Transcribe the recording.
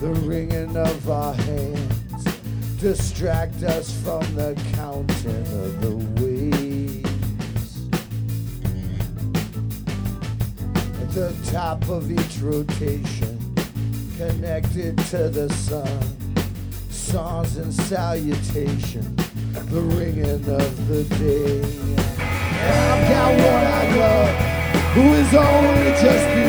the ringing of our hands distract us from the counting of the waves. At the top of each rotation, connected to the sun, songs and salutation, the ringing of the day. And I've got one I love, who has only just